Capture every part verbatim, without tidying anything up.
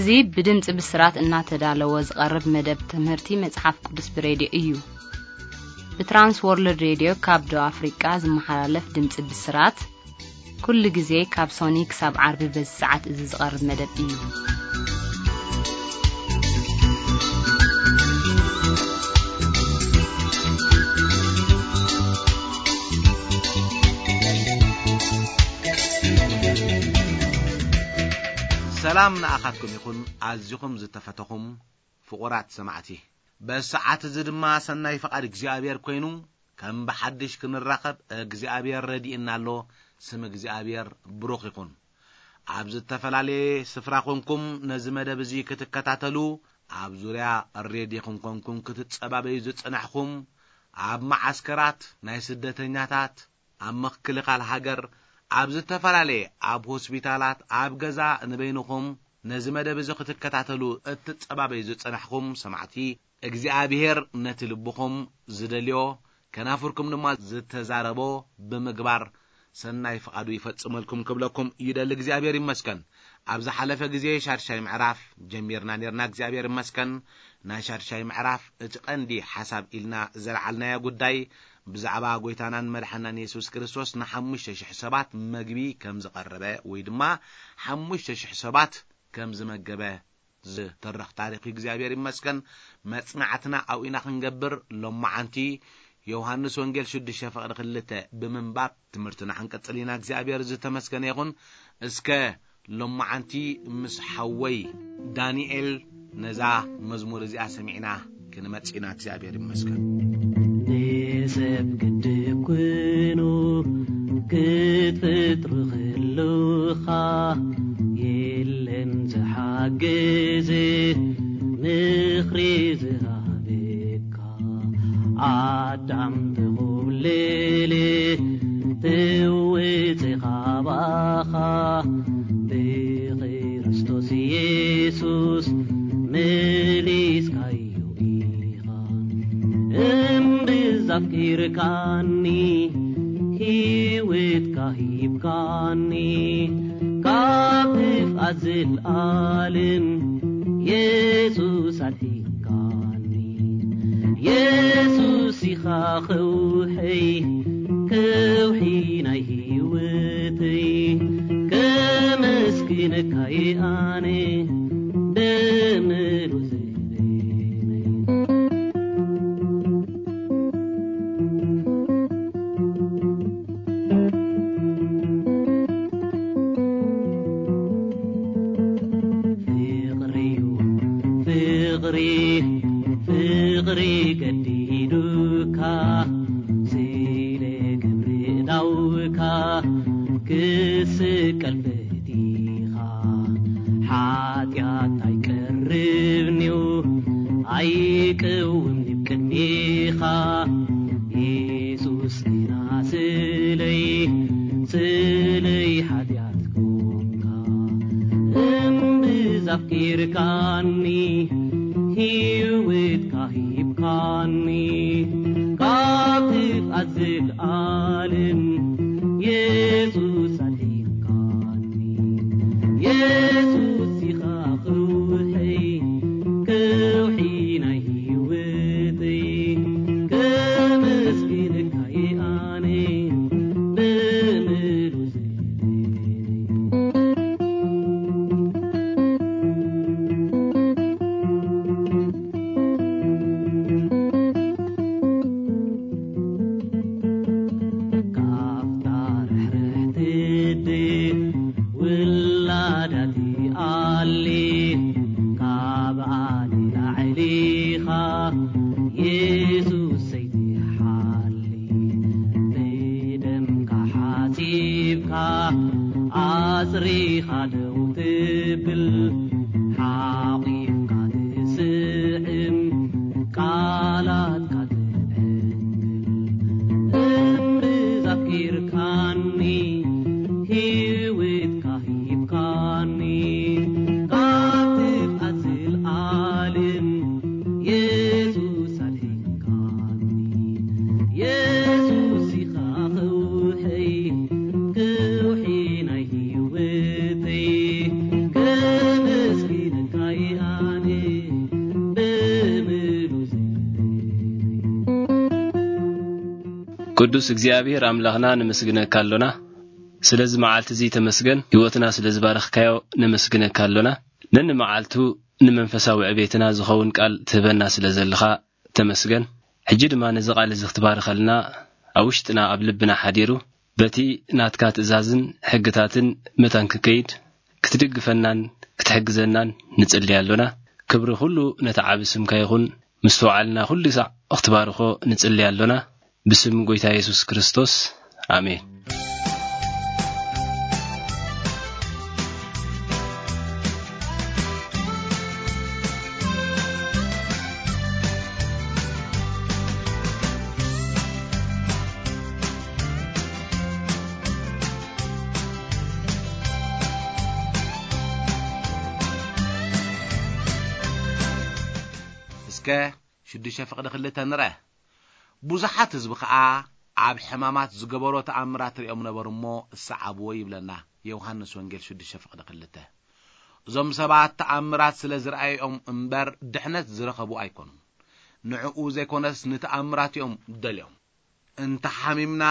እዙي بدمጽ بسرات እናተዳለወ ዝቀርብ መደብ ትምህርቲ መጽሐፍ ቅዱስ ብሬዲዮ እዩ በትራንስ ወርልድ ሬዲዮ ካብ ዶ አፍሪካ ዝመሓላለፍ ድምጽ ብስራት ኩሉ ጊዜ ካብ ሶኒክ ሳብ ዓርብ በሰዓት እዚ ዝቀርብ መደብ እዩ سلام نأخذكم يكون عزيكم زتفتكم فقرات سمعتي بساعات زدما سناي فقد እግዚአብሔር ኮይኑ ከም በሐድሽ ክንራኸብ እግዚአብሔር ረዲእና ሎ ስም እግዚአብሔር ብሩኽ ይኩን ኣብ ዝተፈላለየ ስፍራ ኮንኩም ነዚ መደብ እዚ ክትከታተሉ ኣብ ዙርያ ሬዲዮኹም ኮንኩም ክትጸባበዩ ዝጽናሕኩም ኣብ ማዓስከራት ናይ ስደተኛታት ኣብ መክልኻል ሃገር ኣብ ዝተፈላለየ ኣብ ሆስፒታላት ኣብ ገዛ ንበይንኩም ነዚ መደብ እዚ ክትከታተሉ እትጸባበዩ ዝጽናሕኩም ሰማዕቲ እግዚአብሔር ነቲ ልብኩም ዝደልዮ ከናፍርኩም ድማ ዝተዛረቦ ብምግባር ሰናይ ፈቃዱ ይፈጽመልኩም ክብለኩም ይደል እግዚአብሔር ይመስገን ኣብ ዝሓለፈ ግዜ ሻርሻይ ምዕራፍ ጀሚርና ነርና እግዚአብሔር ይመስገን ናይ ሻርሻይ ምዕራፍ እቲ ቀንዲ ሐሳብ ኢልና ዘልዓልናያ ጉዳይ ብዛዕባ ጎይታናን መድሓናን ኢየሱስ ክርስቶስ ንሓሙሽተ ሺህ ሰባት መግቢ ከም ዝቀረበ ወይ ድማ ሓሙሽተ ሺህ ሰባት ከም ዝመገበ ዝተረኽ ታሪኽ እግዚአብሔር ይመስገን መጽናዕትና ኣውኢና ክንገብር ሎማዓንቲ ዮሐንስ ወንጌል ሽዱሽተ ፈቅድ ክልተ ብምንባብ ትምህርትና ክንቀጽልና እግዚአብሔር ዝተመስገነ ይኹን እስከ ሎማዓንቲ ምስ ሓወይ ዳንኤል ነዛ መዝሙር እዚኣ ሰሚዕና ክንመጽና እግዚአብሔር ይመስገን ሰብ ግድብ ኮይኑ ክትፍጥሩ ክልኻ የለን ዝሓግዝ ምኽሪ ዝሃበካ ኣዳም ተኹብልል ትውፅኻ ባኻ ብክርስቶስ ኢየሱስ መሊስካዮ ኢኻ እምብዛፍኪርካኒ ሂወትካ ሂብካኒ ካብ ፍኣዝል ዓለም ኢየሱስ አልሂብካኒ ኢየሱስ ኢኻ ኸውሕይ ከውሒ ናይ ሂወተይ ከመስግነካ ኣነ ደምሉ ቅዱስ እግዚአብሔር አምላኽና ንመስግነካ አለና ስለዚህ መዓልት እዚ ተመስገን ህይወትና ስለዚህ ባረኽካዮ ንመስግነካ አለና ነን መዓልቱ ንመንፈሳዊ ዕቤትና ዝኸውን ቃል ትበና ስለዘለኻ ተመስገን ሕጂ ድማ ነዚ ቃል እዚ ክትባረኸልና አውሽጥና ኣብ ልብና ሓዲሩ በቲ ናትካ ትእዛዝን ሕግታትን መታንክ ከይድ ክትድግፈናን ክትሕግዘናን ንጽልይ አለና ክብሪ ሁሉ ነተዓብ ስምካ ይኹን ምስተዋዓልና ሁሉ ሰዕ እኽትባርኾ ንጽልይ አለና بسم قويتا يسوس كريستوس آمين اسكا شدشة فقد خلتها نراه ብዙሓት ህዝብ ከዓ ኣብ ሕማማት ዝገበሮ ተኣምራት ሪኦም ነበሩ እሞ ሰዓብዎ ይብለና ዮሐንስ ወንጌል ሽዱሽተ ፍቅዲ ክልተ እዞም ሰባት ተኣምራት ስለ ዝረኣዮም እምበር ድሕነት ዝረኸቡ ኣይኮኑም ንዕኡ ዘይኮነስ ንተኣምራትዮም ደልዮም እንተ ሓሚምና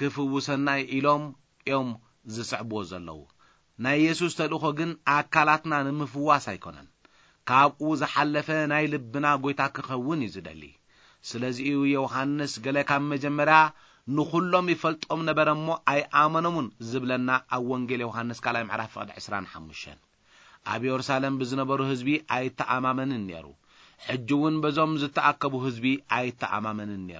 ክፍውሰና ኢሎም እዮም ዝስዕብዎ ዘለዉ ናይ ኢየሱስ ተልእኾ ግን ኣካላትና ንምፍዋስ ኣይኮነን ካብኡ ዝሓለፈ ናይ ልብና ጎይታ ክኸውን ይዝደሊ ስለዚህ ዮሐንስ ገለ ካብ መጀመሪያ ንኹሎም ይፈልጦም ነበረ እሞ ኣይ ኣመኖምን ዝብለና ኣብ ወንጌል ዮሐንስ ካልኣይ ምዕራፍ عشرين وخمسة ኣብ ኢየሩሳሌም ብዝነበሩ ህዝቢ ኣይተኣማመንን ነይሩ ሕጅውን በዞም ዝተኣከቡ ህዝቢ ኣይተኣማመንን ነይሩ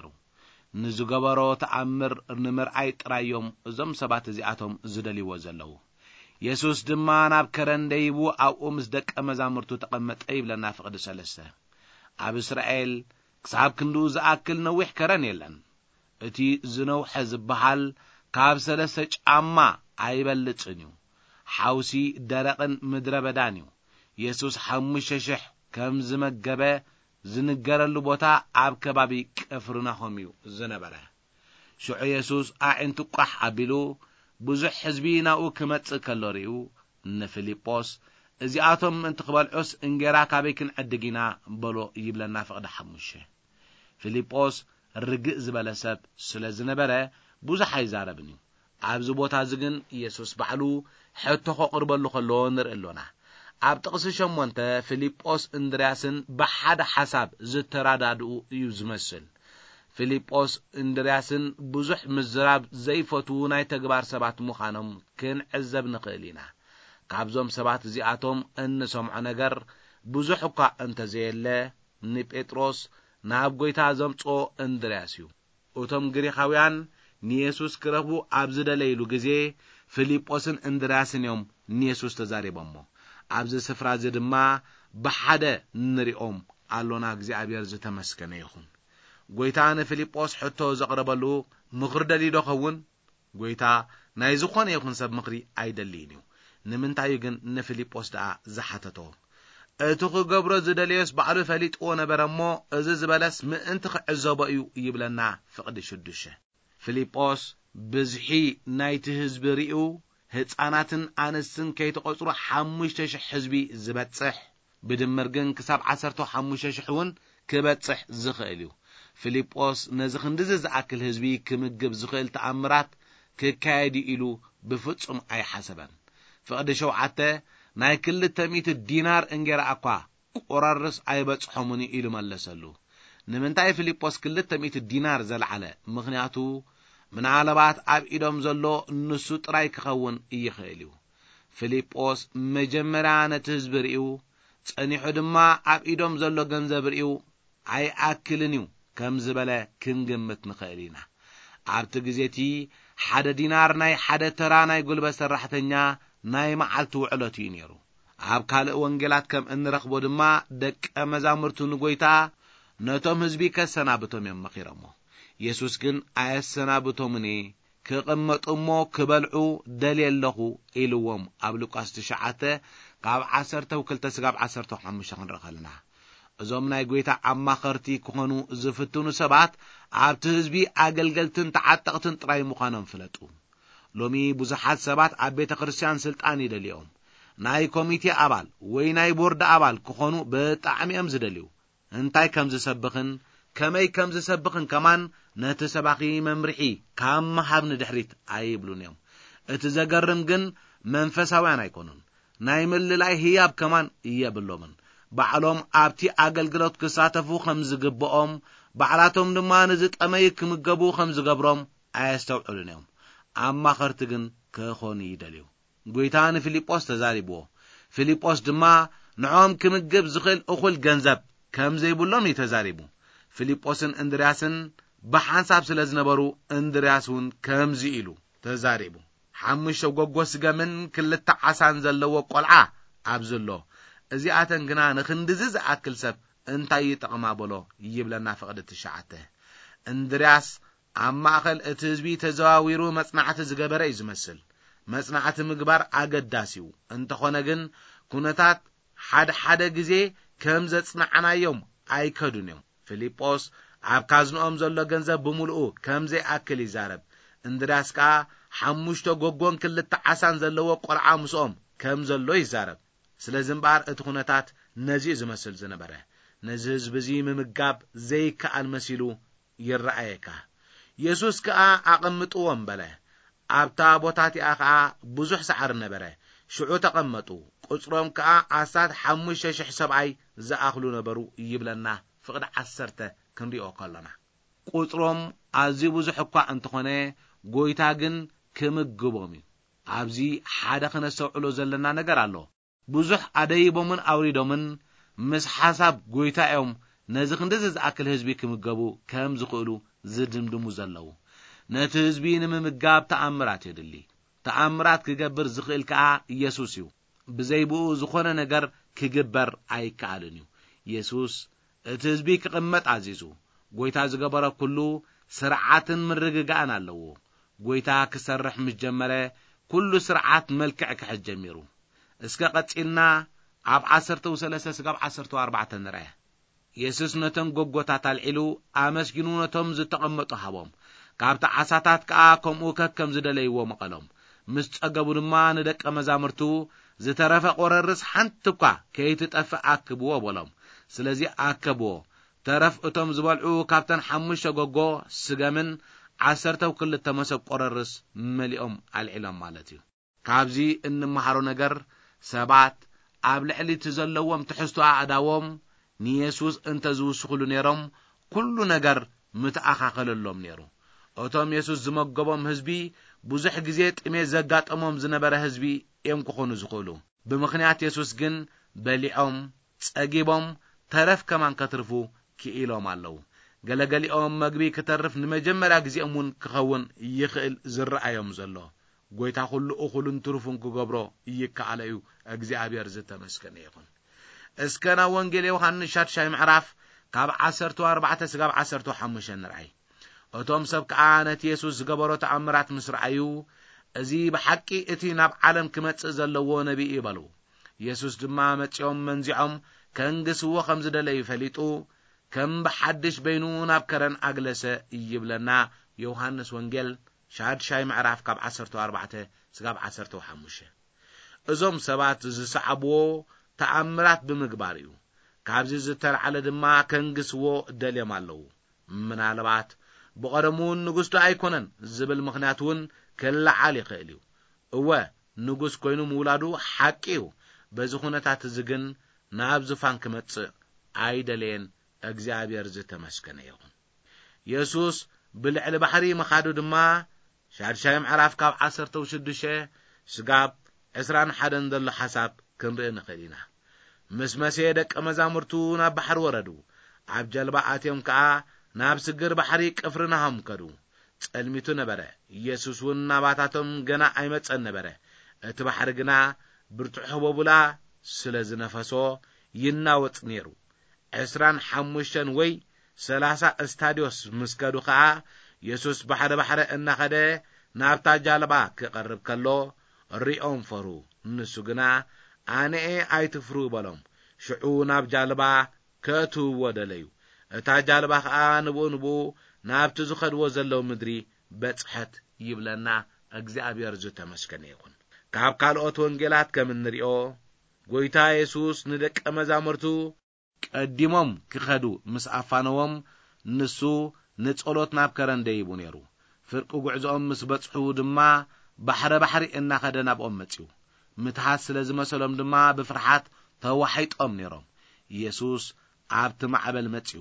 ንዝገበሮ ተኣምር ንምርኣይ ጥራዮም እዞም ሰባት እዚኣቶም ዝደልይዎ ዘለዉ ኢየሱስ ድማ ናብ ከረን ደይቡ ኣብኡ ምስ ደቀ መዛሙርቱ ተቐመጠ ይብለና ፍቅዲ ሰለስተ ኣብ እስራኤል ክሳብ ክንዱ ዝኣክል ነዊሕ ከረን የለን እቲ ዝነውሐ ዝበሃል ካብ ሰለስተ ጫማ ኣይበልጽን እዩ ሓውሲ ደረቕን ምድረ በዳን እዩ ኢየሱስ ሓሙሽተ ሽሕ ከም ዝመገበ ዝንገረሉ ቦታ ኣብ ከባቢ ቅፍርናሆም እዩ ዝነበረ ሽዑ ኢየሱስ ኣዒንቱ ቋሕ ኣቢሉ ብዙሕ ህዝቢ ናኡ ክመጽእ ከሎ ርኡ ንፊልጶስ እዚኣቶም እንትኽበልዑስ እንጀራ ካበይ ክንዕድጊና በሎ ይብለና ፍቅዲ ሓሙሽተ ፊልጶስ ርግእ ዝበለ ሰብ ስለ ዝነበረ ብዙሕ ኣይዛረብን እዩ ኣብዚ ቦታ ዝግን ኢየሱስ ባዕሉ ሕቶ ከቕርበሉ ከሎ ንርእሎና ኣብ ጥቕሲ ሸሞንተ ፊልጶስ እንድርያስን ብሓደ ሓሳብ ዝተራዳድኡ እዩ ዝመስል ፊልጶስ እንድርያስን ብዙሕ ምዝራብ ዘይፈቱ ናይ ተግባር ሰባት ምዃኖም ክንዕዘብ ንኽእል ኢና ካብዞም ሰባት እዚኣቶም እንሰምዖ ነገር ብዙሕ እኳ እንተዘየለ ንጴጥሮስ ናብ ጎይታ ዘምጾ እንድርያስ እዩ እቶም ግሪኻውያን ንኢየሱስ ክረኽቡ ኣብ ዝደለይሉ ግዜ ፊልጶስን እንድርያስን እዮም ንኢየሱስ ተዛሪቦሞ ኣብዚ ስፍራ እዚ ድማ ብሓደ ንሪኦም ኣሎና እግዚአብሔር ዝተመስገነ ይኹን ጎይታ ንፊልጶስ ሕቶ ዘቕረበሉ ምኽሪ ደሊዶ ኸውን ጎይታ ናይ ዝኾነ ይኹን ሰብ ምኽሪ ኣይደሊን እዩ ንምንታይ ግን ንፊልጶስ ደኣ ዝሓተቶ እቲ ክገብሮ ዝደልዮስ ባዕሉ ፈሊጥዎ ነበረ እሞ እዚ ዝበለስ ምእንቲ ክዕዘቦ እዩ ይብለና ፍቅዲ ሽዱሽተ ፊልጶስ ብዝሒ ናይቲ ህዝቢ ርኡ ህፃናትን ኣንስትን ከይተቆፅሩ ሓሙሽተ ሽሕ ህዝቢ ዝበጽሕ ብድምር ግን ክሳብ ዓሰርተ ሓሙሽተ ሽሕ እውን ክበጽሕ ዝኽእል እዩ ፊልጶስ ነዚ ክንድዚ ዝኣክል ህዝቢ ክምግብ ዝኽእል ተኣምራት ክካየድ ኢሉ ብፍጹም ኣይሓሰበን ፍቅዲ ሸውዓተ ናይ ክልተ ሚእቲ ዲናር እንጀራ እኳ ቆራርስ ኣይበጽሖምን ኢሉ መለሰሉ ንምንታይ ፊልጶስ ክልተ ሚእቲ ዲናር ዘልዓለ ምኽንያቱ ምናልባት ኣብ ኢዶም ዘሎ ንሱ ጥራይ ክኸውን ይኽእል እዩ ፊልጶስ መጀመርያ ነቲ ህዝቢ ርኡ ጸኒሑ ድማ ኣብ ኢዶም ዘሎ ገንዘብ ርኡ ኣይኣክልን እዩ ከም ዝበለ ክንግምት ንኽእል ኢና ኣብቲ ግዜቲ ሓደ ዲናር ናይ ሓደ ተራ ናይ ጉልበት ሰራሕተኛ ናይ መዓልቱ ውዕሎት እዩ ነይሩ ኣብ ካልእ ወንጌላት ከም እንረኽቦ ድማ ደቀ መዛሙርቱ ንጎይታ ነቶም ህዝቢ ከሰናብቶም እዮም መኺሮሞ ኢየሱስ ግን ኣየሰናብቶምን ክቕመጡሞ ክበልዑ ደልየለኹ ኢልዎም ኣብ ሉቃስ ትሽዓተ ካብ ዓሰርተ ወክልተ ስጋብ ዓሰርተ ሓሙሽተ ክንረኸልና እዞም ናይ ጎይታ ኣማኸርቲ ክኾኑ ዝፍትኑ ሰባት ኣብቲ ህዝቢ ኣገልገልትን ተዓጠቕትን ጥራይ ምዃኖም ፍለጡ ሎሚ ብዙሓት ሰባት ኣብ ቤተ ክርስቲያን ስልጣን ይደልዮም ናይ ኮሚቴ ኣባል ወይ ናይ ቦርድ ኣባል ክኾኑ ብጣዕሚ እዮም ዝደልዩ እንታይ ከም ዝሰብኽን كمي كم زسبقن كمان نتسبقي ممرحي كام محابن دحريت أيبلون يوم اتزقرم جن منفساوان أيكونون نايمل لاي هياب كمان يبلومن بعلوم أبتي أقلقلوت كساتفو خمز قبقوم بعلاتهم دما نزت أميك مقبو خمز قبروم أيستوعلون يوم أما خرتقن كخوني يدليو قويتان فيليبوس تزاريبوه فيليبوس دما نعوم كمقب زخل أخل جنزب كم زي بلوم يتزاريبو فيليبوسن اندرياسن بحانساب سلازنبرو اندرياسون كم زيلو تزاريبو حمشو غوغوس غمن كلتا عسان زلو قلعه ابزلو ازياتن غنا نخندزز اكل سب انتاي يطقما بلو يبلنا فقد تشعته اندرياس اما اخل اتزبي تزاويرو مصنعته زغبره يزمسل مصنعته مغبار اگداسيو انت خونه گن كونتات حد حد غزي كم زصنعنا يوم ايكدونيو فيليبوس عب كازنوم زلو گنزب بمولو كم زي اكل يزارب اندرياس كا حمشتو غوغون كلتا عسان زلو قرعه مسوم كم زلو يزارب سلازمبار اتخونتات نزي زمسل زنبره نزز بزي ممغاب زي كالمسيلو يرأيكا يسوس كا اقمطوم بله ابتا بوتاتي اخا بزح سعر نبره شعو تقمطو قصروم كا عسات حمش شح سبعي زاخلو نبرو يبلنا فقد عسرته كنريو كلنا قصروم ازي بزح اكو انتخونه ጎይታ ግን ከመግቦም አብዚ ሓደ ከነሰውዕሎ ዘለና ነገር አሎ ብዙሕ አደይቦምን አውሪዶምን ምስ ሐሳብ ጎይታዮም ነዚ ክንደዝ ዝአክል ህዝቢ ከመገቡ ከም ዝኽእሉ ዝድምድሙ ዘለው ነቲ ህዝቢ ንምምጋብ ተአምራት ይድሊ ተአምራት ክገብር ዝኽእል ከአ ኢየሱስ እዩ ብዘይብኡ ዝኾነ ነገር ክግበር አይከአልን እዩ ኢየሱስ እቲ ህዝቢ ክቅመጥ አዚዙ ጎይታ ዝገበረ ኩሉ ስርዓትን ምርግጋን አለው ጎይታ ክሰርሕ ምጀመረ ኩሉ ስርዓት መልክዕ ክሕጀሚሩ እስከ ቀጽልና አብ عشرة وثلاثة ስጋብ عشرة وأربعة ንርአ ኢየሱስ ነቶም ጎጎታት አልዒሉ አመስግኑ ነቶም ዝተቀመጡ ሃቦም ካብታ ዓሳታት ከአ ከምኡ ከከም ዝደለይዎ መቀሎም ምስ ጸገቡ ድማ ንደቀ መዛምርቱ ዝተረፈ ቆረርስ ሓንትኳ ከይትጠፍ አክብዎ በሎም ስለዚ አከብዎ ተረፍ እቶም ዝበልዑ ካብተን ሓሙሽተ ጎጎ ስገምን عشرة وكلتا مسب قررس مليኦም አልዒሎም ማለት እዩ ካብዚ እንመሃሮ ነገር ሰባት ኣብ ልዕሊ ተዘለዎም ትሕዝቶ ኣዳዎም ንኢየሱስ እንተ ዝውስኹሉ ነይሮም ኩሉ ነገር ምትኣኻኸለሎም ነይሩ እቶም ኢየሱስ ዝመገቦም ህዝቢ ብዙሕ ግዜ ጥሜ ዘጋጠሞም ዝነበረ ህዝቢ እዮም ክኾኑ ዝኽእሉ ብምኽንያት ኢየሱስ ግን በሊዖም ጸጊቦም ተረፍ ከማን ከትርፉ ክኢሎም ኣለው ገለገሊኦም መግቢ ከተርፍ ንመጀመሪያ ግዚኦም ክኸውን ይኽእል ዝረአዮም ዘሎ ጎይታ ሁሉ እኹሉን ትርፉን ክገብሮ ይከኣለዩ እግዚአብሔር ዝተመስገነ ይኹን እስከና ወንጌል ዮሐንስ ሻድሻይ ምዕራፍ ካብ عشرة وأربعة ስጋብ عشرة وخمسة ንርአይ እቶም ሰብ ከኣ ነቲ ኢየሱስ ዝገበሮ ተአምራት ምስ ረአዩ እዚ ብሓቂ እቲ ናብ ዓለም ክመጽእ ዘለዎ ነቢይ ይበሉ ኢየሱስ ድማ መጽኦም መንዚዖም ከንግስዎ ከም ዝደለዩ ፈሊጡ ከም በሐድሽ በይኑ ናብ ከረን አግለሰ ይብለና ዮሐንስ ወንጌል ሻድሻይ ምዕራፍ ካብ عشرة وأربعة ስጋብ عشرة وخمسة እዞም ሰባት ዝሰዓብዎ ተአምራት ብምግባር እዩ ካብዚ ዝተልዓለ ድማ ከንግስዎ ደልዮም ኣለው ምናልባት ብቀደሙን ንጉስቱ ኣይኮነን ዝብል ምኽንያቱን ከለዓል ይኽእል እዩ እወ ንጉስ ኮይኑ ምውላዱ ሓቂ እዩ በዚ ኩነታት ዝግን ናብ ዙፋን ክመጽእ ኣይደለየን እግዚአብሔር ዝተመስገነ ይሁን ኢየሱስ ብልዕሊ ባሕሪ መኻዱ ድማ ሻድሻይ ምዕራፍ ካብ عشرة وستة ስጋብ عشرة وواحد ዘሎ ሓሳብ ክንርኢ ንኽእል ኢና ምስ መሲሕ ደቀ መዛሙርቱ ናብ ባሕር ወረዱ ኣብ ጀልባ ኣትዮም ከኣ ናብ ስግር ባሕሪ ቅፍርናሆም ከዱ ጸልሚቱ ነበረ ኢየሱስ ውን ናባታቶም ገና ኣይመጸን ነበረ እቲ ባሕሪ ግና ብርቱዕ ህቦቡላ ስለ ዝነፈሶ ይናወጽ ነይሩ عشرة وخمسة ወይ ثلاثين እስታዲዮስ ምስከዱ ከኣ ኢየሱስ ባሕረ ባሕረ እናኸደ ናብታ ጀልባ ክቐርብ ከሎ ሪኦም ፈሩ ንሱ ግና ኣነ ኣይትፍሩ በሎም ሽዑ ናብ ጀልባ ከእትውዎ ደለዩ እታ ጀልባ ከኣ ንብኡ ንብኡ ናብቲ ዝኸድዎ ዘለው ምድሪ በጽሐት ይብለና እግዚአብሔር ዝተመስገነ ይኹን ካብ ካልኦት ወንጌላት ከም እንሪኦ ጎይታ ኢየሱስ ንደቀ መዛሙርቱ ቀዲሞም ክኸዱ ምስ ኣፋነዎም ንሱ ንጸሎት ናብ ከረንደ ይቡ ነይሩ ፍርቂ ጉዕዞኦም ምስ በጽሑ ድማ ባሕረ ባሕሪ እናኸደ ናብኦም መጺኡ ምትሃት ስለ ዝመሰሎም ድማ ብፍርሓት ተዋሒጦም ነይሮም ኢየሱስ ኣብቲ ማዕበል መጺኡ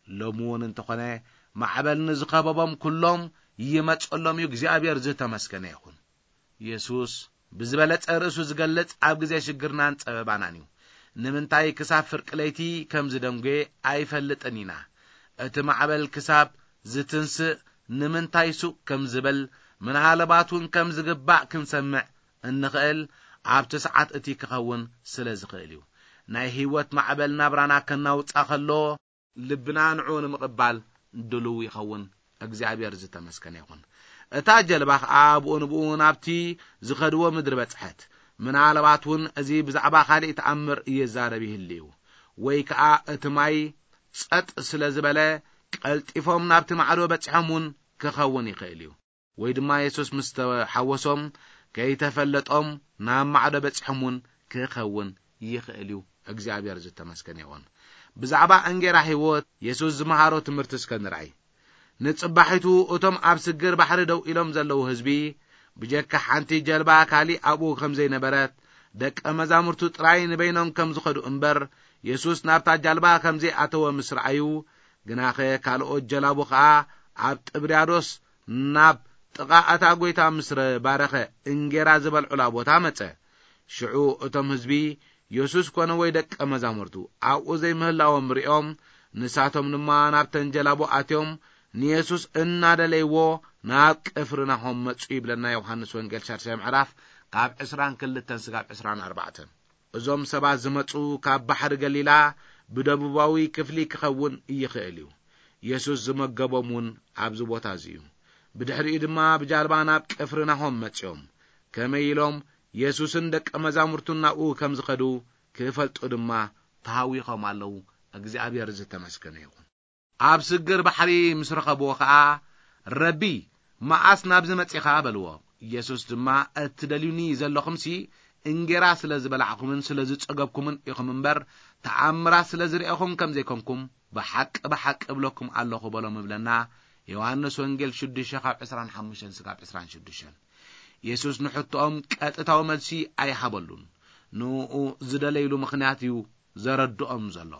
ሎሙን እንተኾነ ማዕበል ንዝኸበቦም ኩሎም ይመጸሎም እዩ እግዚአብሔር ዝተመስገነ ይኹን ኢየሱስ ብዝበለጸ ርእሱ ዝገልጽ ኣብ ግዜ ሽግርናን ጸበባናን እዩ ንምንታይ ክሳብ ፍርቂ ለይቲ ከም ዝደንጌ ኣይፈልጥን ኢና እቲ ማዕበል ክሳብ ዝትንስእ ንምንታይ ሱቅ ከም ዝብል ምናልባቱን ከም ዝግባእ ክንሰምዕ እንኽእል ኣብቲ ሰዓት እቲ ክኸውን ስለ ዝኽእል እዩ ናይ ህይወት ማዕበል ናብራና ከናውጻ ከሎ ልብና ንዑ ንምቕባል ድሉው ይኸውን እግዚአብሔር ዝተመስገነ ይኹን እታ ጀልባ ኣብኡ ንብኡ ናብቲ ዝኸድዎ ምድሪ በጽሐት ምናልባቱን እዚ ብዛዕባ ካልእ ተኣምር ይዛረብ ይህልዩ ወይ ከዓ እቲ ማይ ጸጥ ስለ ዝበለ ቀልጢፎም ናብቲ ማዕዶ በጽሖምን ክኸውን ይኽእል እዩ ወይ ድማ ኢየሱስ ምስ ተሓወሶም ከይተፈለጦም ናብ ማዕዶ በጽሖምን ክኸውን ይኽእል እዩ እግዚአብሔር ዝተመስገነ ይኹን ብዛዕባ እንጌራ ህይወት ኢየሱስ ዝመሃሮ ትምህርቲ እስከንራይ ንጽባሒቱ እቶም ኣብ ስግር ባሕሪ ደው ኢሎም ዘለዉ ህዝቢ ብጀካ ሓንቲ ጀልባ ካሊ ኣብኡ ከም ዘይነበረት ደቀ መዛሙርቱ ጥራይ ንበይኖም ከም ዝኸዱ እምበር ኢየሱስ ናብታ ጀልባ ከም ዘይኣተወ ምስ ረኣዩ ግናኸ ካልኦት ጀላቡ ከዓ ኣብ ጥብርያዶስ ናብ ጥቓኣታ ጐይታ ምስ ባረኸ እንጌራ ዝበልዑላ ቦታ መጸ ሽዑ እቶም ህዝቢ ኢየሱስ ኮነ ወይ ደቀ መዛሙርቱ ኣብኡ ዘይምህላዎም ሪኦም ንሳቶም ድማ ናብተን ጀላቡ ኣትዮም ንኢየሱስ እናደለይዎ ናብ ቅፍርናሆም መጹ ይብለና ዮሐንስ ወንጌል ሻርሻይ ምዕራፍ ካብ ዕስራን ክልተን ስጋብ ዕስራን ኣርባዕተን እዞም ሰባት ዝመጹ ካብ ባሕሪ ገሊላ ብደቡባዊ ክፍሊ ክኸውን ይኽእል እዩ ኢየሱስ ዝመገቦምን ኣብዚ ቦታ እዩ ብድሕሪኡ ድማ ብጃልባ ናብ ቅፍርናሆም መጽኦም ከመይ ኢሎም ኢየሱስን ደቀ መዛሙርቱን ናብኡ ከም ዝኸዱ ክፈልጡ ድማ ተሃዊኾም ኣለዉ እግዚአብሔር ዝተመስገነ ይኹን ኣብ ስግር ባሕሪ ምስ ረኸብዎ ከዓ ረቢ መዓስ ናብ ዝመጺኻ በልዎ ኢየሱስ ድማ እትደልዩኒ ዘለኹምሲ እንጌራ ስለ ዝበላዕኹምን ስለ ዝጸገብኩምን ኢኹም እምበር ተኣምራት ስለ ዝርአኹም ከም ዘይኮንኩም ብሓቂ ብሓቂ እብለኩም ኣለኹ በሎም ይብለና ዮሐንስ ወንጌል ሽዱሽተ ካብ ዕስራን ሓሙሽተን ስጋብ ዕስራን ሽዱሽተን ኢየሱስ ንሕቶኦም ቀጥታዊ መልሲ ኣይሃበሉን ንኡ ዝደለይሉ ምኽንያት እዩ ዘረድኦም ዘሎ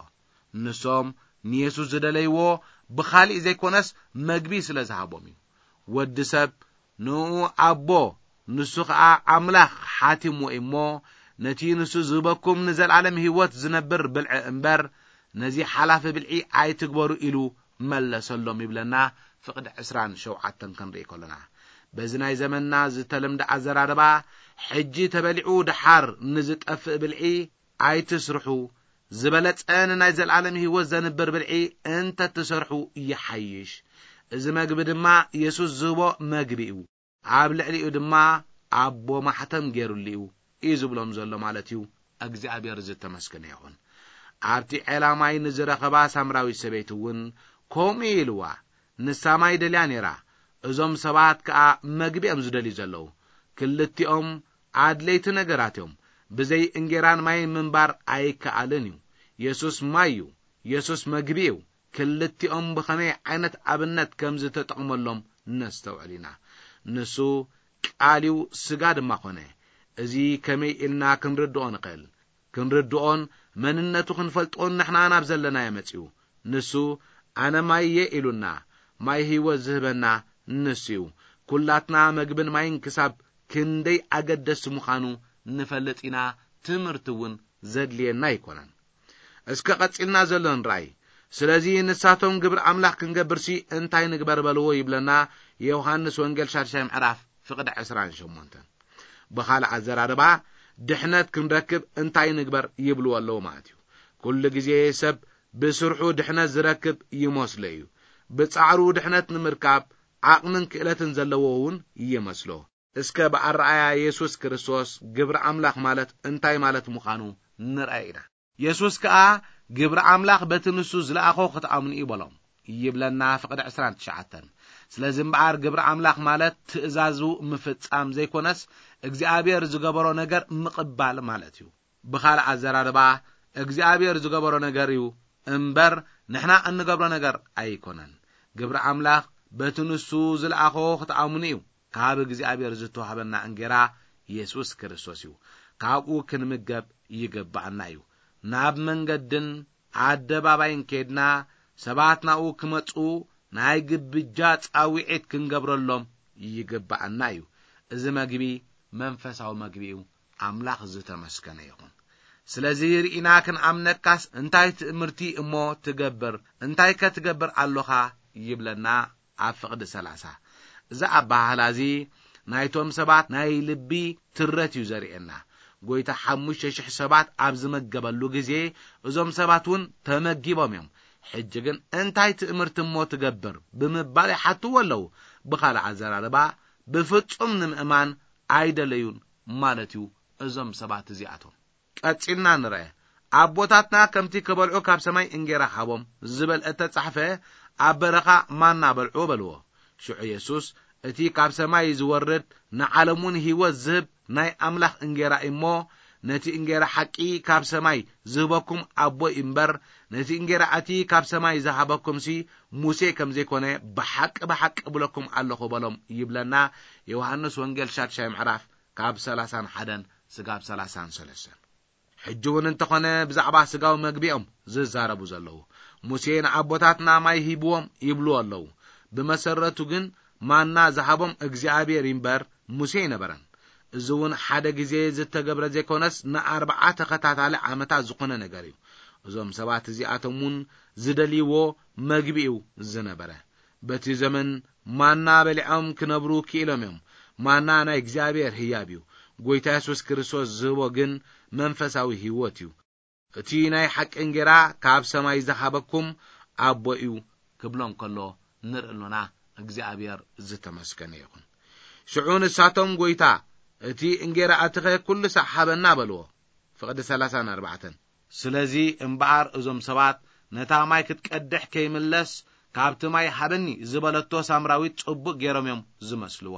ንሶም ንኢየሱስ ዝደለይዎ ብኻሊእ ዘይኮነስ መግቢ ስለ ዝሃቦም እዩ ወዲ ሰብ ንኡ ኣቦ ንሱ ከዓ ኣምላኽ ሓቲም ወይ እሞ ነቲ ንሱ ዝህበኩም ንዘለዓለም ህይወት ዝነብር ብልዒ እምበር ነዚ ሓላፊ ብልዒ ኣይትግበሩ ኢሉ መለሰሎም ይብለና ፍቅድ ዕስራን ሸውዓተን ክንርኢ ከለና በዚ ናይ ዘመንና ዝተለምደ ኣዘራርባ ሕጂ ተበሊዑ ድሓር ንዝጠፍእ ብልዒ ኣይትስርሑ ዝበለጸን ናይ ዘለዓለም ህይወት ዘንብር ብልዒ እንተ ትሰርሑ ይሓይሽ እዚ መግቢ ድማ ኢየሱስ ዝህቦ መግቢ እዩ ኣብ ልዕሊኡ ድማ ኣቦ ማሕተም ገይሩልዩ እዩ ዝብሎም ዘሎ ማለት እዩ እግዚአብሔር ዝተመስገነ ይኹን ኣብቲ ዕላማይ ንዝረኸባ ሳምራዊ ሰበይቲ እውን ከምኡ ኢልዋ ንሳማይ ደልያ ነይራ እዞም ሰባት ከዓ መግቢኦም ዝደልዩ ዘለዉ ክልቲኦም ኣድለይቲ ነገራት እዮም ብዘይ እንጌራን ማይ ምንባር ኣይከኣልን እዩ ኢየሱስ ማዩ ኢየሱስ መግቢ እዩ ክልቲኦም ብኸመይ ዓይነት ኣብነት ከም ዝተጠቕመሎም ነስተውዕል ኢና ንሱ ቃልዩ ስጋ ድማ ኾነ እዚ ከመይ ኢልና ክንርድኦ ንኽእል ክንርድኦን መንነቱ ክንፈልጦን ንሕና ናብ ዘለና የመጽኡ ንሱ ኣነ ማየ ኢሉና ማይ ህይወት ዝህበና ንሱ እዩ ኩላትና መግብን ማይን ክሳብ ክንደይ ኣገደስ ምዃኑ ንፈልጥ ኢና ትምህርቲ እውን ዘድልየና ይኮነን እስከ ቀጽልና ዘሎን ራይ ስለዚ ንሳቶም ግብር ኣምላኽ ክንገብርሲ እንታይ ንግበር በልዎ ይብለና ዮሐንስ ወንጌል ሻርሻይ ምዕራፍ ፍቅድ ዕስራን ሸሞንተ በኻል ኣዘራርባ ድሕነት ክንረክብ እንታይ ንግበር ይብሉ ኣለዎ ማለት እዩ ኩሉ ግዜ ሰብ ብስርሑ ድሕነት ዝረክብ ይመስሎ እዩ ብጻዕሩ ድሕነት ንምርካብ ዓቕምን ክእለትን ዘለዎ እውን ይመስሎ እስከ በአርአያ ኢየሱስ ክርስቶስ ግብር ኣምላኽ ማለት እንታይ ማለት ምዃኑ ንርአይ ኢና ኢየሱስ ከዓ ግብር ኣምላኽ በቲ ንሱ ዝለኣኾ ክትኣምኑ ይበሎም ይብለና ፍቅድ ዕስራን ትሽዓተ ስለዚ እምበኣር ግብር ኣምላኽ ማለት ትእዛዙ ምፍጻም ዘይኮነስ እግዚአብሔር ዝገበሮ ነገር ምቕባል ማለት እዩ ብኻልእ ኣዘራርባ እግዚአብሔር ዝገበሮ ነገር እዩ እምበር نحنا እንገብሮ ነገር ኣይኮነን ግብረ አምላክ በትንሱ ዝልአኾ ክትአምኑ ካብ እግዚአብሔር ዝተዋሃበና እንጀራ ኢየሱስ ክርስቶስ እዩ ካብኡ ክንምገብ ይገባና እዩ ናብ መንገድን አደባባይን ከድና ሰባትናኡ ክመጹ ናይ ግብጃ ጻዊዒት ክንገብረሎም ይገባና እዩ እዚ መግቢ መንፈሳዊ መግቢ እዩ አምላክ ዝተመስገነ ይሁን ስለዚህ ሪኢና ክንአምነካስ እንታይ ትእምርቲ እሞ ትገብር እንታይ ከትገብር አለኻ ይብለና ኣብ ፍቅዲ ሰላሳ እዛ አባህላዚ ናይቶም ሰባት ናይ ልቢ ትረት እዩ ዘሪኤና ጎይታ ሓሙሽተ ሽሕ ሰባት ኣብ ዝመገበሉ ግዜ እዞም ሰባቱን ተመጊቦም እዮም ሕጂ ግን እንታይ ትእምርቲ እሞ ትገብር ብምባል ይሓትው ኣለዉ ብኻልእ ኣዘራርባ ብፍጹም ንምእማን ኣይደለዩን ማለት እዩ እዞም ሰባት እዚኣቶም ቀፂልና ንርአ ኣቦታትና ከምቲ ከበልዑ ካብ ሰማይ እንጀራ ሃቦም ዝበልአ ተጻሕፈ ኣብ በረኻ ማና በልዑ በልዎ ሽዑ ኢየሱስ እቲ ካብ ሰማይ ዝወርድ ንዓለሙን ህይወት ዝህብ ናይ ኣምላኽ እንጀራ እሞ ነቲ እንጀራ ሓቂ ካብ ሰማይ ዝህበኩም ኣቦ እምበር ነቲ እንጀራ እቲ ካብ ሰማይ ዝሃበኩምሲ ሙሴ ከም ዘይኮነ ብሓቂ ብሓቂ ብለኩም ኣለኹ በሎም ይብለና ዮሐንስ ወንጌል ሻድሻይ ምዕራፍ ካብ ሰላሳ ሓደ ስጋብ ሰላሳ ሰለስተ ሕጅውን እንተኾነ ብዛዕባ ስጋው መግቢኦም ዝዛረቡ ዘለዉ ሙሴ ንኣቦታትና ማይ ሂብዎም ይብሉ ኣለዉ ብመሰረቱ ግን ማና ዝሃቦም እግዚአብሔር እምበር ሙሴ ነበረን እዙውን ሓደ ግዜ ዝተገብረ ዘይኮነስ ንኣርባዓ ተኸታታሊ ዓመታት ዝኾነ ነገር እዩ እዞም ሰባት እዚኣቶምን ዝደልይዎ መግቢኡ ዝነበረ በቲ ዘመን ማና በሊዖም ክነብሩ ክኢሎም እዮም ማና ናይ እግዚአብሔር ህያብ እዩ ጎይታ ኢየሱስ ክርስቶስ ዝህቦ ግን መንፈሳዊ ህይወት እዩ እቲ ናይ ሓቂ እንጀራ ካብ ሰማይ ዝሃበኩም ኣቦ እዩ ክብሎም ከሎ ንርእሉና እግዚአብሔር ዝተመስገነ ይኹን ሽዑ ንሳቶም ጎይታ እቲ እንጀራ ኣትኸ ኩሉ ሰሓበና በልዎ ፍቅዲ ሰላሳ ኣርባዕተ ስለዚ እምበኣር እዞም ሰባት ነታ ማይ ክትቀድሕ ከይምለስ ካብቲ ማይ ሃበኒ ዝበለቶ ሳምራዊት ጽቡቕ ገይሮም እዮም ዝመስልዋ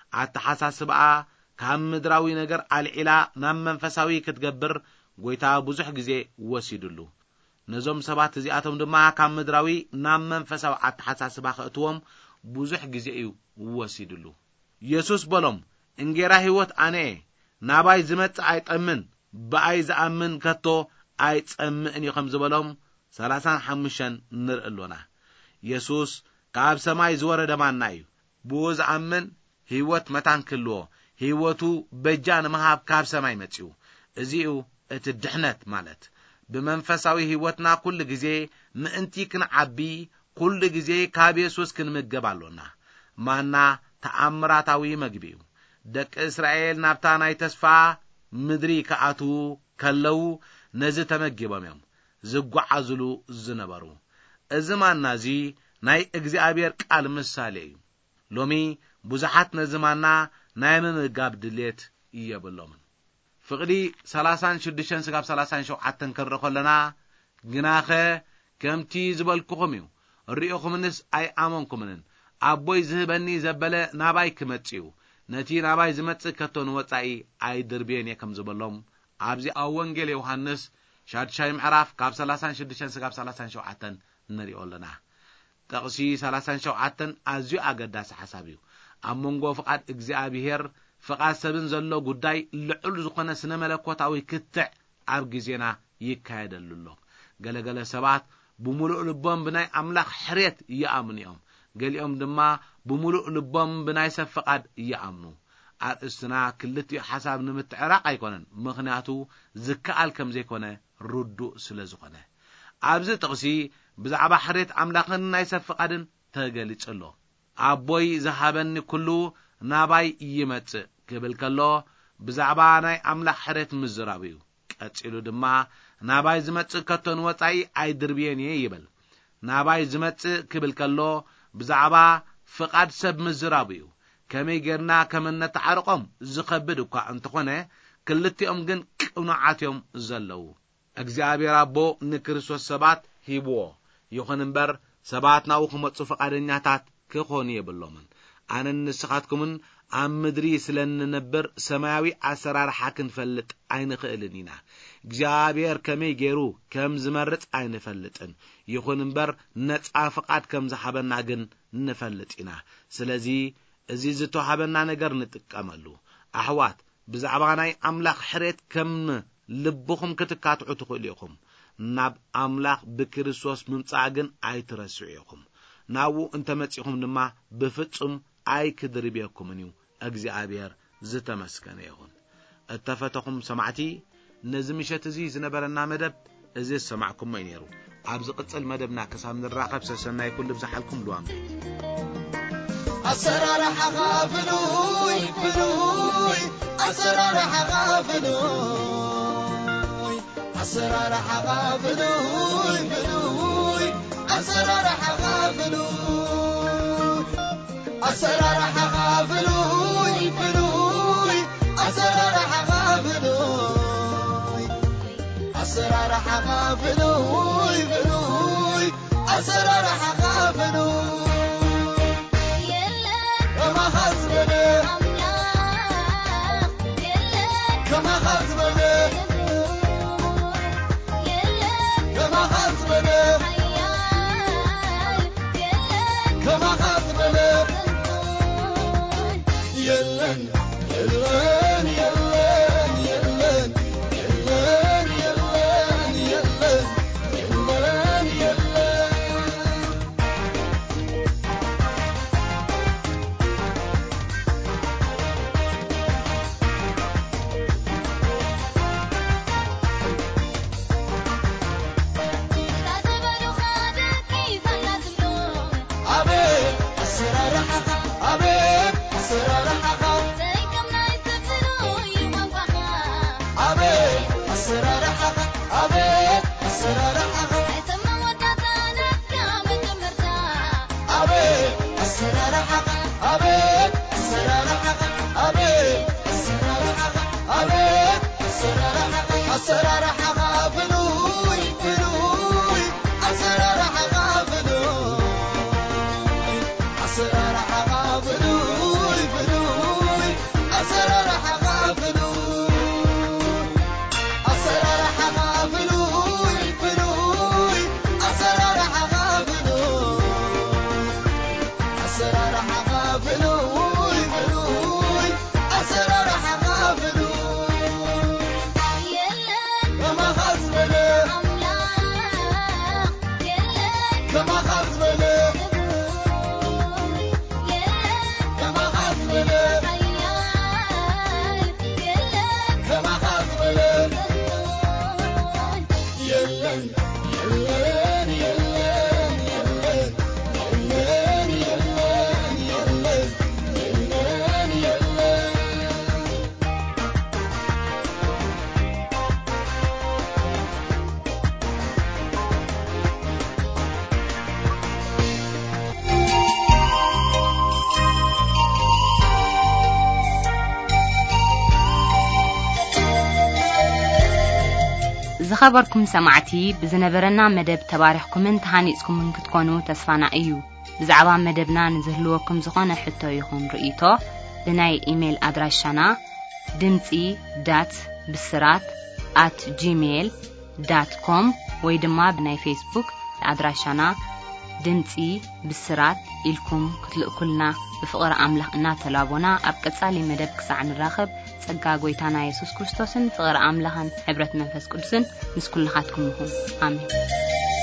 ኣተሓሳስብኣ ካብ ምድራዊ ነገር ኣልዒላ ናብ መንፈሳዊ ክትገብር ጎይታ ብዙሕ ግዜ ወሲድሉ ነዞም ሰባት እዚኣቶም ድማ ካብ ምድራዊ ናብ መንፈሳዊ ኣተሓሳስባ ከእትዎም ብዙሕ ግዜ እዩ ወሲድሉ ኢየሱስ በሎም እንጀራ ህይወት ኣነ ናባይ ዝመጽእ ኣይጠምን በኣይ ዝኣምን ከቶ ኣይጸምእን ይኸም ዝበሎም ሰላሳ ሓሙሽተ ንርእሎና ኢየሱስ ካብ ሰማይ ዝወረደ ማና እዩ ብኡ ዝኣምን ህይወት መታን ክልዎ ህይወቱ በጃን መሃብ ካብ ሰማይ መጽኡ እዚኡ እቲ ድሕነት ማለት ብመንፈሳዊ ህይወትና ኩሉ ግዜ ምእንቲ ክንዓቢ ኩሉ ግዜ ካብ ኢየሱስ ክንምገብ ኣለና ማና ተኣምራታዊ መግቢ እዩ ደቂ እስራኤል ናብታ ናይ ተስፋ ምድሪ ከኣቱ ከለው ነዚ ተመጊቦም እዮም ዝጓዓዝሉ ዝነበሩ እዚ ማና እዚ ናይ እግዚአብሔር ቃል ምሳሌ እዩ ሎሚ ብዙሓት ነዚ ማና ናይ ምምጋብ ድሌት የብሎምን ፍቅዲ ሰላሳ ሽዱሽተ ስጋብ ሰላሳ ሸውዓተ ክንርኢ ከለና ግናኸ ከምቲ ዝበልኩኹም እዩ ርኢኹምንስ ኣይኣመንኩምን ኣቦይ ዝህበኒ ዘበለ ናባይ ክመጽኡ ነቲ ናባይ ዝመጽእ ከቶን ወጻኢ ኣይድርቤን ከም ዝበሎም ኣብዚ ኣብ ወንጌል ዮሐንስ ሻድሻይ ምዕራፍ ካብ ሰላሳ ሽዱሽተ ስጋብ ሰላሳ ሸውዓተ ንሪኦ ኣለና ጠቕሲ ሰላሳ ሸውዓተ ኣዝዩ ኣገዳሲ ሓሳብ እዩ ኣብ መንጎ ፍቃድ እግዚአብሔር ፍቃድ ሰብን ዘሎ ጉዳይ ልዑል ዝኾነ ስነ መለኮታዊ ክትዕ ኣብ ግዜና ይካየደሉ ገለገለ ሰባት ብሙሉእ ልቦም ብናይ ኣምላኽ ሕርየት ይኣምኑ እዮም ገሊኦም ድማ ብሙሉእ ልቦም ብናይ ሰብ ፍቃድ ይኣምኑ ኣርእስትና ክልቲኡ ሓሳብ ንምትዕራቕ ኣይኮነን ምኽንያቱ ዝከኣል ከም ዘይኮነ ርዱእ ስለ ዝኾነ ኣብዚ ጥቕሲ ብዛዕባ ሕርየት ኣምላኽን ናይ ሰብ ፍቃድን ተገሊጹሎ ኣቦይ ዝሃበኒ ኩሉ ናባይ ይመጽእ ክብል ከሎ ብዛዕባ ናይ ኣምላኽ ሕርየት ምዝራብ እዩ ቀፂሉ ድማ ናባይ ዝመጽእ ከቶን ወጻኢ ኣይድርብየን ይብል ናባይ ዝመጽእ ክብል ከሎ ብዛዕባ ፍቃድ ሰብ ምዝራብ እዩ ከመይ ጌርና ከመነት ዓርቆም ዝኸብድ እኳ እንትኾነ ክልቲኦም ግን ቅኑዓት እዮም ዘለዉ እግዚአብሔር ኣቦ ንክርስቶስ ሰባት ሂብዎ ይኹን እምበር ሰባት ናው ክመጹ ፈቃደኛታት ክኾኑ የብሎምን ኣነ ንስኻትኩምን عم مدري سلن نبر سماوي أسرار حاكن فلت عين خيلنينا እግዚአብሔር ከመይ ገይሩ ከም ዝመርጽ አይንፈልጥን ይኹን እምበር ነጻ ፈቃድ ከም ዝሓበና ግን እንፈልጥ ኢና ስለዚ እዚ ዝተዋሃበና ነገር ንጥቀመሉ ኣሕዋት ብዛዕባ ናይ ኣምላኽ ሕሬት ከም ልብኹም ክትካትዑ ትኽእሉ ኢኹም ናብ ኣምላኽ ብክርስቶስ ምምጻእ ግን ኣይትረስዑ ኢኹም ናው እንተመጽኢኹም ድማ ብፍጹም ኣይክድርብየኩምን እዩ እግዚአብሔር ዝተመስገነ ይኹን እተፈተኹም ሰማዕቲ نزمشت زي زنبرنا مدب ازي سمعكم ما ينيرو عبز قصل مدبنا كسام نراقب سسنا يكون بزحلكم لوام أسرار حغافلوي فلوي أسرار حغافلوي أسرار حغافلوي فلوي أسرار حغافلوي أسرار حغافلوي فلوي أسرار حغافلوي أسرار حغافلوي فلوي أسرار حغافلوي كما خزبني كما خزبني كما خزبني كما خزبني يلن يلن يلن يلن زخبركم سمعتي بزنبرنا مدب تباريخكم انتهانيسكم من كتكونوا تسفانا ايو بزعبا مدبنا نزهلوكم زخانة حتى يخون رئيتو بناي ايميل ادراشانا دمتي دات بسرات at جيميل دوت كوم ويدما بناي فيسبوك ادراشانا دمتي بسرات إلكم كتلقلنا بفقر أملاح إنا تلابونا أبقصالي مدب كساع نراخب ጸጋ ጎይታና ኢየሱስ ክርስቶስን ፍቅር አምላህን ሕብረት መንፈስ ቅዱስን ምስ ኩልኻትኩም ይሁን አሜን